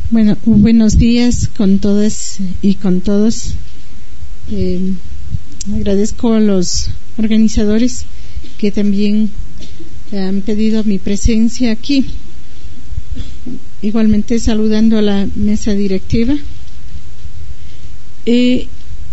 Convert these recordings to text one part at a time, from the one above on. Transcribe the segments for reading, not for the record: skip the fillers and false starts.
Bueno, buenos días con todas y con todos. Agradezco a los organizadores que también han pedido mi presencia aquí. Igualmente saludando a la mesa directiva. En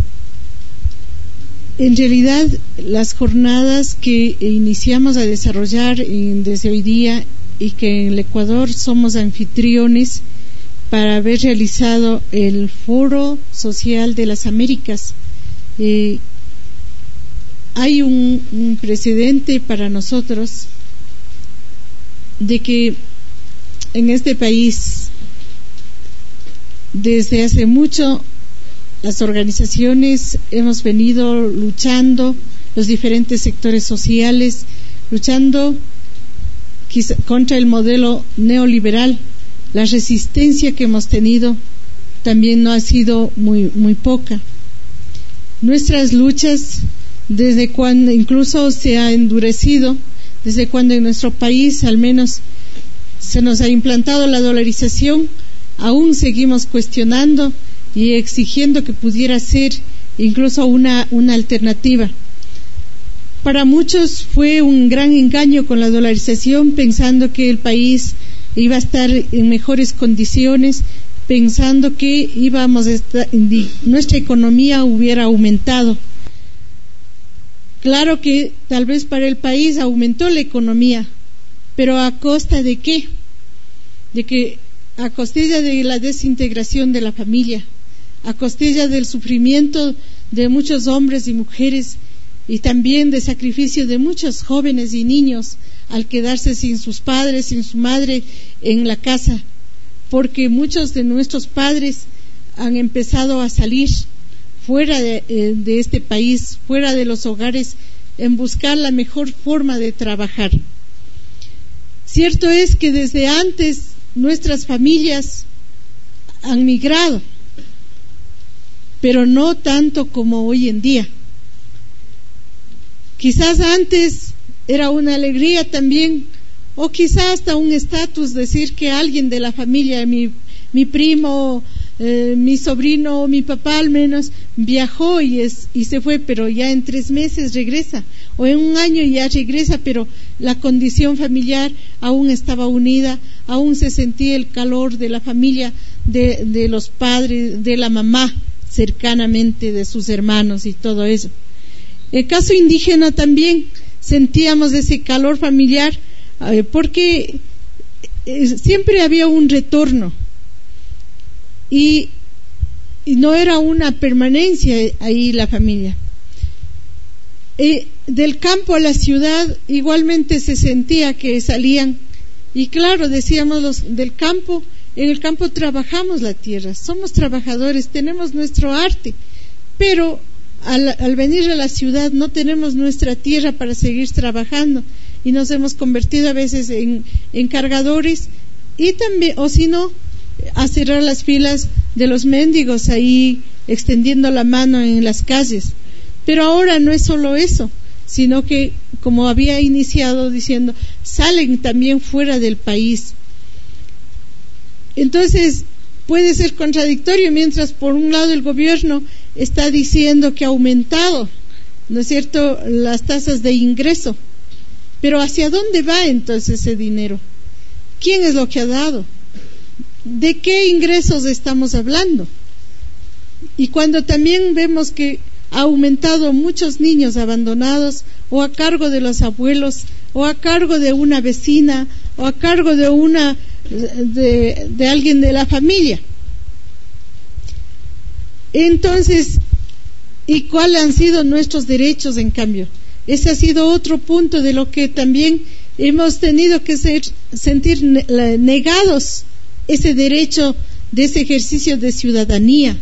realidad, las jornadas que iniciamos a desarrollar desde hoy día y que en el Ecuador somos anfitriones para haber realizado el Foro Social de las Américas. Hay un precedente para nosotros de que en este país, desde hace mucho, las organizaciones hemos venido luchando, los diferentes sectores sociales, luchando contra el modelo neoliberal. La resistencia que hemos tenido también no ha sido muy poca. Nuestras luchas, desde cuando incluso se ha endurecido, desde cuando en nuestro país al menos se nos ha implantado la dolarización, aún seguimos cuestionando y exigiendo que pudiera ser incluso una alternativa. Para muchos fue un gran engaño con la dolarización, pensando que el país iba a estar en mejores condiciones, pensando que nuestra economía hubiera aumentado. Claro que tal vez para el país aumentó la economía, pero ¿a costa de qué? A costilla de la desintegración de la familia, a costilla del sufrimiento de muchos hombres y mujeres, y también de sacrificio de muchos jóvenes y niños al quedarse sin sus padres, sin su madre en la casa, porque muchos de nuestros padres han empezado a salir fuera de este país, fuera de los hogares, en buscar la mejor forma de trabajar. Cierto es que desde antes nuestras familias han migrado, pero no tanto como hoy en día. Quizás antes era una alegría también, o quizás hasta un estatus decir que alguien de la familia, mi primo, mi sobrino, mi papá al menos, viajó y se fue, pero ya en 3 meses regresa, o en 1 año ya regresa, pero la condición familiar aún estaba unida, aún se sentía el calor de la familia, de los padres, de la mamá, cercanamente, de sus hermanos y todo eso. El caso indígena también sentíamos ese calor familiar, porque siempre había un retorno y no era una permanencia ahí la familia. Del campo a la ciudad igualmente se sentía que salían, y claro, decíamos del campo, en el campo trabajamos la tierra, somos trabajadores, tenemos nuestro arte, pero al venir a la ciudad no tenemos nuestra tierra para seguir trabajando, y nos hemos convertido a veces en cargadores, y también, o si no, a cerrar las filas de los mendigos ahí extendiendo la mano en las calles. Pero ahora no es solo eso, sino que, como había iniciado diciendo, salen también fuera del país. Entonces puede ser contradictorio, mientras por un lado el gobierno está diciendo que ha aumentado, ¿no es cierto?, las tasas de ingreso. Pero ¿hacia dónde va entonces ese dinero? ¿Quién es lo que ha dado? ¿De qué ingresos estamos hablando? Y cuando también vemos que ha aumentado muchos niños abandonados, o a cargo de los abuelos, o a cargo de una vecina, o a cargo de alguien de la familia. Entonces, ¿y cuáles han sido nuestros derechos en cambio? Ese ha sido otro punto de lo que también hemos tenido que sentir negados, ese derecho de ese ejercicio de ciudadanía.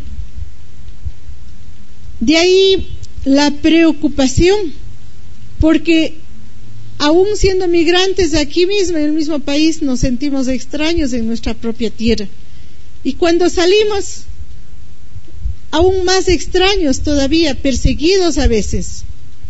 De ahí la preocupación, porque aún siendo migrantes aquí mismo, en el mismo país, nos sentimos extraños en nuestra propia tierra. Y cuando salimos, aún más extraños todavía, perseguidos a veces.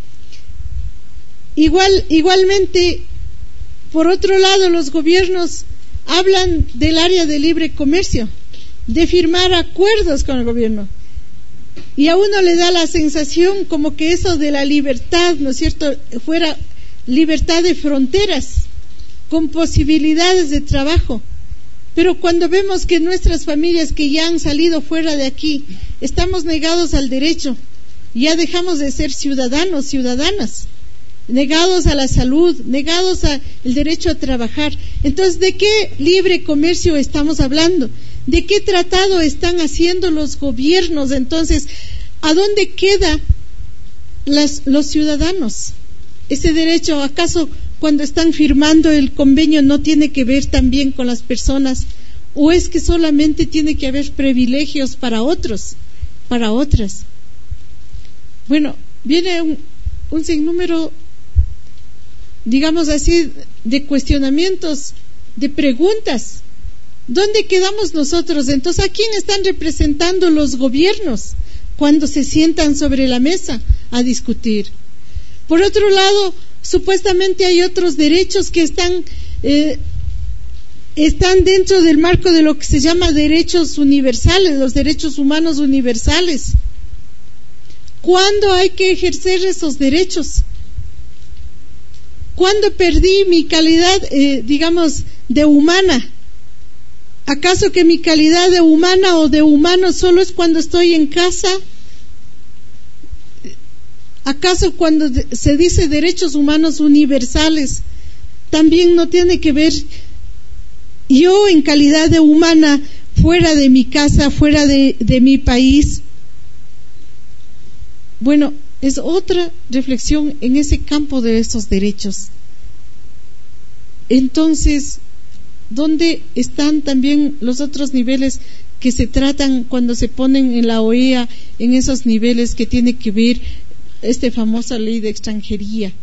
Igualmente, por otro lado, los gobiernos hablan del área de libre comercio, de firmar acuerdos con el gobierno. Y a uno le da la sensación como que eso de la libertad, ¿no es cierto?, fuera libertad de fronteras, con posibilidades de trabajo. Pero cuando vemos que nuestras familias que ya han salido fuera de aquí, estamos negados al derecho, ya dejamos de ser ciudadanos, ciudadanas, negados a la salud, negados al derecho a trabajar. Entonces, ¿de qué libre comercio estamos hablando? ¿De qué tratado están haciendo los gobiernos? Entonces, ¿a dónde quedan los ciudadanos? ¿Ese derecho, acaso cuando están firmando el convenio no tiene que ver también con las personas? ¿O es que solamente tiene que haber privilegios para otros, para otras? Bueno, viene un sinnúmero, digamos así, de cuestionamientos, de preguntas. ¿Dónde quedamos nosotros? Entonces, ¿a quién están representando los gobiernos cuando se sientan sobre la mesa a discutir? Por otro lado, supuestamente hay otros derechos que están dentro del marco de lo que se llama derechos universales, los derechos humanos universales. ¿Cuándo hay que ejercer esos derechos? ¿Cuándo perdí mi calidad, digamos, de humana? ¿Acaso que mi calidad de humana o de humano solo es cuando estoy en casa? ¿Acaso cuando se dice derechos humanos universales también no tiene que ver yo en calidad de humana fuera de mi casa, fuera de mi país? Bueno, es otra reflexión en ese campo de estos derechos. Entonces, ¿dónde están también los otros niveles que se tratan cuando se ponen en la OEA, en esos niveles que tiene que ver esta famosa ley de extranjería?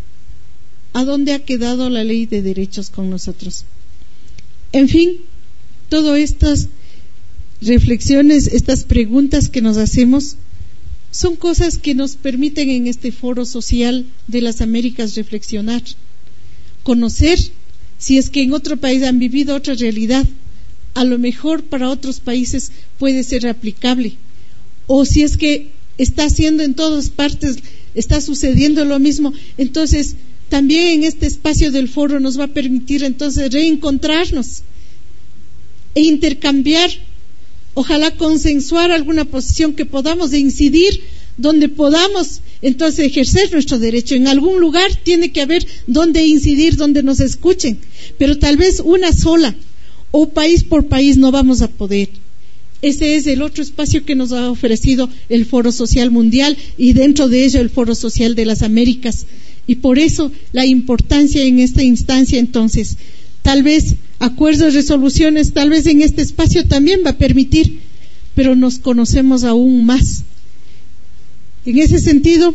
¿A dónde ha quedado la ley de derechos con nosotros? En fin, todas estas reflexiones, estas preguntas que nos hacemos, son cosas que nos permiten en este foro social de las Américas reflexionar, conocer si es que en otro país han vivido otra realidad, a lo mejor para otros países puede ser aplicable, o si es que está haciendo en todas partes, está sucediendo lo mismo, entonces también en este espacio del foro nos va a permitir entonces reencontrarnos e intercambiar, ojalá consensuar alguna posición que podamos incidir, donde podamos entonces ejercer nuestro derecho. En algún lugar tiene que haber donde incidir, donde nos escuchen, pero tal vez una sola o país por país no vamos a poder. Ese es el otro espacio que nos ha ofrecido el Foro Social Mundial y dentro de ello el Foro Social de las Américas. Y por eso la importancia en esta instancia, entonces, tal vez acuerdos, resoluciones, tal vez en este espacio también va a permitir, pero nos conocemos aún más. En ese sentido,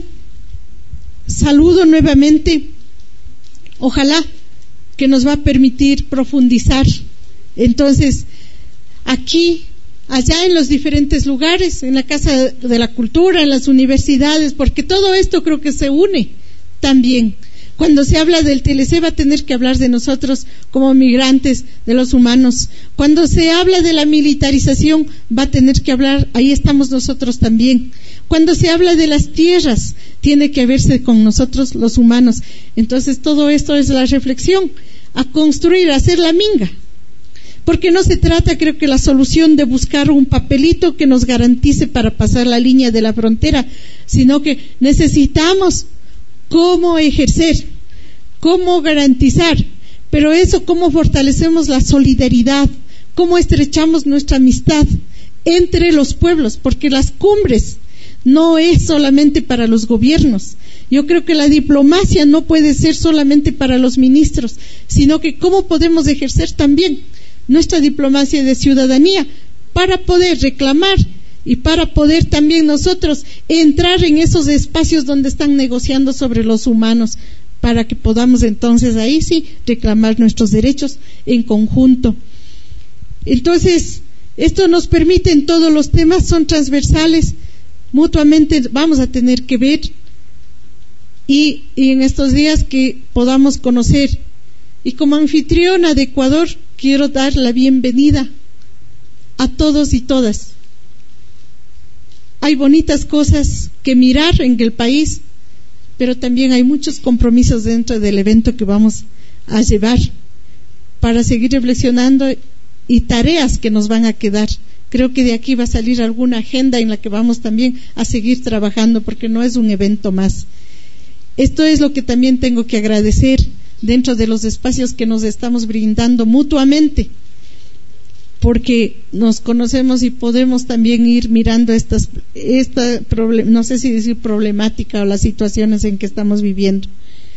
saludo nuevamente, ojalá que nos va a permitir profundizar, entonces, aquí, allá en los diferentes lugares, en la Casa de la Cultura, en las universidades, porque todo esto creo que se une también. Cuando se habla del TLC va a tener que hablar de nosotros como migrantes, de los humanos. Cuando se habla de la militarización va a tener que hablar, ahí estamos nosotros también. Cuando se habla de las tierras, tiene que verse con nosotros los humanos. Entonces todo esto es la reflexión, a construir, a hacer la minga. Porque no se trata, creo que la solución de buscar un papelito que nos garantice para pasar la línea de la frontera, sino que necesitamos cómo ejercer, cómo garantizar, pero eso, cómo fortalecemos la solidaridad, cómo estrechamos nuestra amistad entre los pueblos, porque las cumbres no es solamente para los gobiernos. Yo creo que la diplomacia no puede ser solamente para los ministros, sino que cómo podemos ejercer también nuestra diplomacia de ciudadanía para poder reclamar y para poder también nosotros entrar en esos espacios donde están negociando sobre los humanos, para que podamos entonces ahí sí reclamar nuestros derechos en conjunto. Entonces, esto nos permite, en todos los temas son transversales, mutuamente vamos a tener que ver y en estos días que podamos conocer. Y como anfitriona de Ecuador, quiero dar la bienvenida a todos y todas. Hay bonitas cosas que mirar en el país, pero también hay muchos compromisos dentro del evento que vamos a llevar para seguir reflexionando y tareas que nos van a quedar. Creo que de aquí va a salir alguna agenda en la que vamos también a seguir trabajando, porque no es un evento más. Esto es lo que también tengo que agradecer dentro de los espacios que nos estamos brindando mutuamente, porque nos conocemos y podemos también ir mirando esta no sé si decir problemática o las situaciones en que estamos viviendo.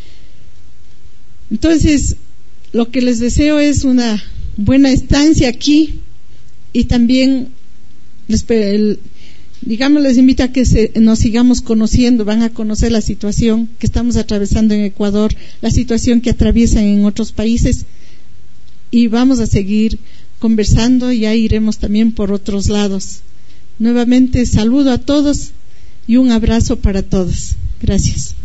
Entonces, lo que les deseo es una buena estancia aquí, y también les invito a que nos sigamos conociendo. Van a conocer la situación que estamos atravesando en Ecuador, la situación que atraviesan en otros países, y vamos a seguir conversando. Ya iremos también por otros lados. Nuevamente saludo a todos y un abrazo para todos. Gracias.